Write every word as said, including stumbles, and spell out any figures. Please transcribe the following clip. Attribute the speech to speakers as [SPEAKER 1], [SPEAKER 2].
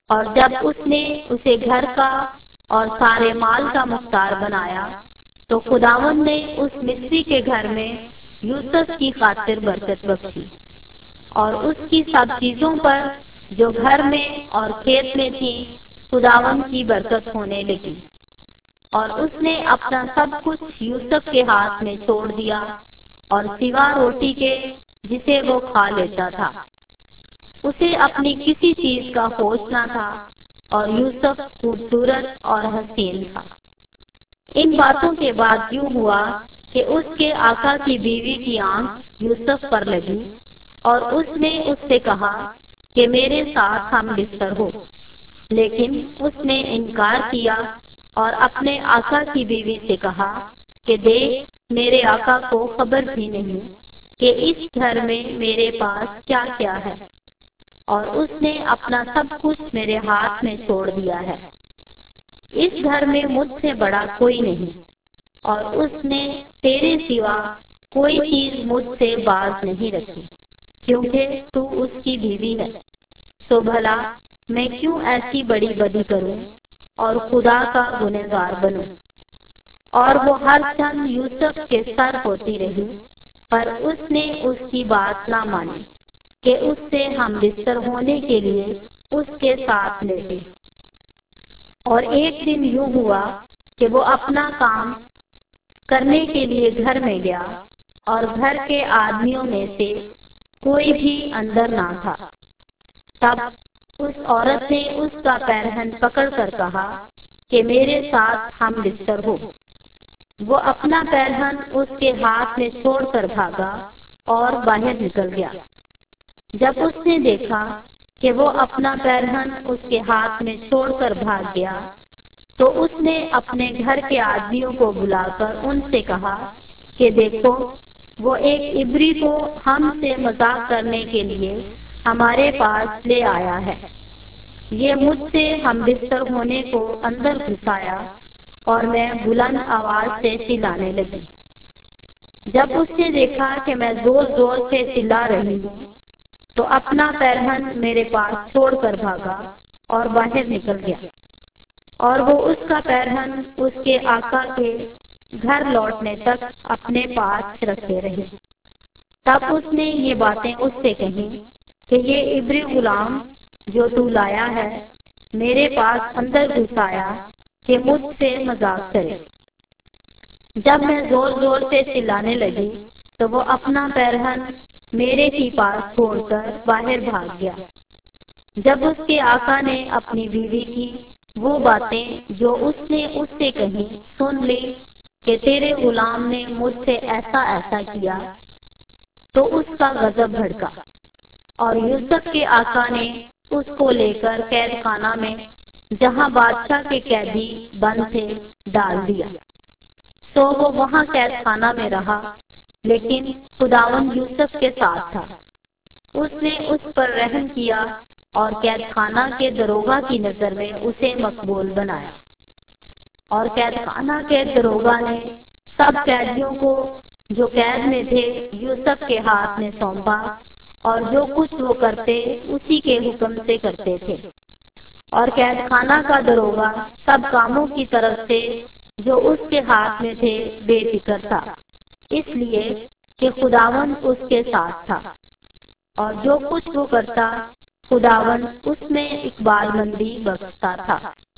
[SPEAKER 1] اور جب اس نے اسے گھر کا اور سارے مال کا مختار بنایا تو خداوند نے اس مصری کے گھر میں یوسف کی خاطر برکت بخشی، اور اس کی سب چیزوں پر جو گھر میں اور کھیت میں تھی خداوند کی برکت ہونے لگی، اور اس نے اپنا سب کچھ یوسف کے ہاتھ میں چھوڑ دیا، اور سوا روٹی کے جسے وہ کھا لیتا تھا اسے اپنی کسی چیز کا ہوش نہ تھا، اور یوسف خوبصورت اور حسین تھا۔ ان باتوں کے بعد یوں ہوا کہ اس کے آقا کی بیوی کی آنکھ یوسف پر لگی، اور اس نے اس سے کہا کہ میرے ساتھ ہم بستر ہو، لیکن اس نے انکار کیا اور اپنے آقا کی بیوی سے کہا کہ دیکھ، میرے آقا کو خبر بھی نہیں کہ اس گھر میں میرے پاس کیا کیا ہے، اور اس نے اپنا سب کچھ میرے ہاتھ میں چھوڑ دیا ہے۔ اس گھر میں مجھ سے بڑا کوئی نہیں، اور اس نے تیرے سوا کوئی چیز مجھ سے باز نہیں رکھی، کیونکہ تو اس کی بیوی ہے۔ سو بھلا میں کیوں ایسی بڑی بدی کروں اور خدا کا گنہگار بنوں؟ اور وہ ہر چند یوسف کے سر ہوتی رہی، پر اس نے اس کی بات نہ مانی کہ اس سے ہم بستر ہونے کے لیے اس کے ساتھ لیٹے۔ اور ایک دن یوں ہوا کہ وہ اپنا کام کرنے کے لیے گھر میں گیا، اور گھر کے آدمیوں میں سے کوئی بھی اندر نہ تھا۔ تب اس عورت نے اس کا پیرہن پکڑ کر کہا کہ میرے ساتھ ہم بستر ہو۔ وہ اپنا پیرہن اس کے ہاتھ میں چھوڑ کر بھاگا اور باہر نکل گیا۔ جب اس نے دیکھا کہ وہ اپنا پیرہن اس کے ہاتھ میں چھوڑ کر بھاگ گیا تو اس نے اپنے گھر کے آدمیوں کو بلا کر ان سے کہا کہ دیکھو، وہ ایک عبری کو ہم سے مذاق کرنے کے لیے ہمارے پاس لے آیا ہے۔ یہ مجھ سے ہم بستر ہونے کو اندر گھسایا، اور میں بلند آواز سے چلانے لگی۔ جب اس نے دیکھا کہ میں زور زور سے چلا رہی ہوں تو اپنا پیرہن میرے پاس چھوڑ کر بھاگا اور باہر نکل گیا، اور وہ اس کا پیرہن اس کے آقا کے گھر لوٹنے تک اپنے پاس رکھتے رہے۔ تب اس نے یہ باتیں اس سے کہیں کہ یہ عبری غلام جو تو لایا ہے میرے پاس اندر گھسایا کہ مجھ سے مذاق کرے۔ جب میں زور زور سے چلانے لگی تو وہ اپنا پیرہن میرے ہی پاس چھوڑ کر باہر بھاگ گیا۔ جب اس کے آقا نے اپنی بیوی کی وہ باتیں جو اس نے اس سے کہیں سن لی کہ تیرے غلام نے مجھ سے ایسا ایسا کیا، تو اس کا غضب بھڑکا، اور یوسف کے آقا نے اس کو لے کر قید خانہ میں جہاں بادشاہ کے قیدی بند تھے ڈال دیا۔ سو وہ وہاں قید خانہ میں رہا، لیکن خداوند یوسف کے ساتھ تھا۔ اس نے اس پر رحم کیا اور قید خانہ کے دروغہ کی نظر میں اسے مقبول بنایا۔ اور قید خانہ کے دروغہ نے سب قیدیوں کو جو قید میں تھے یوسف کے ہاتھ میں سونپا، اور جو کچھ وہ کرتے اسی کے حکم سے کرتے تھے۔ اور قید خانہ کا دروغہ سب کاموں کی طرف سے جو اس کے ہاتھ میں تھے بے فکر تھا، اس لیے کہ خداوند اس کے ساتھ تھا، اور جو کچھ وہ کرتا خداوند اس میں اقبال مندی بخشتا تھا۔